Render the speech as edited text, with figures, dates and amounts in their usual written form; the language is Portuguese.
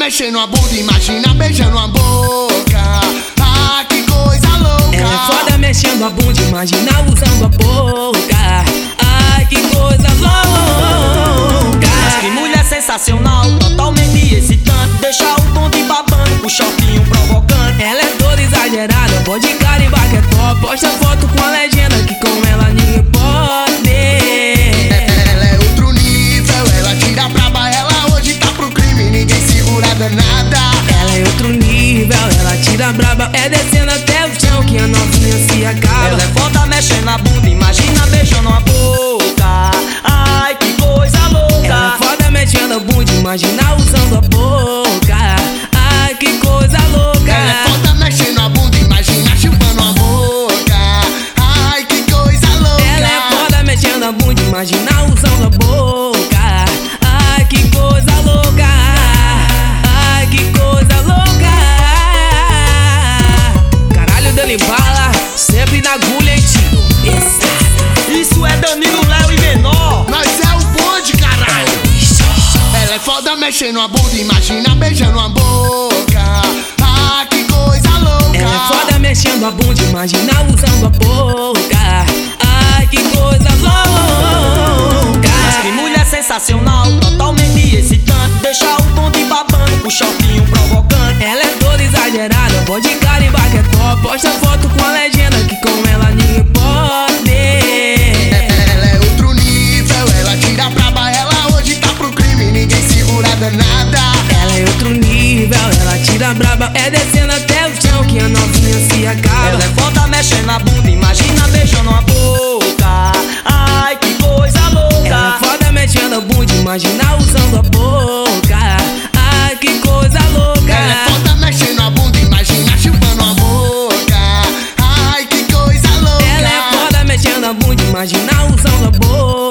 mexendo a bunda, imagina beijando a boca. Ah, que coisa louca. Ela é foda mexendo a bunda, imagina usando a boca. Ai, que coisa louca. Mas que mulher sensacional, totalmente excitante. Deixa o bonde babando, com shortinho provocante. Ela é toda exagerada, pode carimbar que é top. Posta foto com a legenda que com ela ninguém pode. Ela é outro nível, ela tira braba. Ela hoje tá pro crime, ninguém segura danada. Ela é outro nível, ela tira braba. É descendo até o chão que a novinha se acaba. Ela é foda mexendo a bunda, imagina beijando a boca. Ai, que coisa louca. Ela é foda mexendo a bunda, imagina usando a boca. Ai, que coisa louca. Ela é foda mexendo a bunda, imagina chupando a boca. Ai, que coisa louca. Ela é foda mexendo a bunda, imagina usando a boca. Ai, que coisa louca. Ai, que coisa louca. Caralho, Dani Bala, sempre na agulha em tiro. Isso é Danilo, Léo e Menor. Nós é o bonde, caralho. Ela é foda mexendo a bunda, imagina beijando a boca. Ah, que coisa louca. Ela é foda mexendo a bunda, imagina usando a boca. Ai, que coisa louca. Mas que mulher sensacional, totalmente excitante. Deixa o bonde babando, com shortinho provocante. Ela é toda exagerada, pode carimbar que é top. Posta foto com a legenda que com ela ninguém pode. Ela é outro nível, ela tira braba. Ela hoje tá pro crime, ninguém segura danada. Ela é outro nível, ela tira braba. É descendo até o chão que a novinha se acaba. Ela é foda mexendo a bunda, imagina beijando a boca. Ai, que coisa louca. Ela é foda mexendo a bunda, imagina usando a boca. Ai, que coisa louca. Ela é foda mexendo a bunda, imagina chupando a boca. Ai, que coisa louca. Ela é foda mexendo a bunda, imagina usando a boca.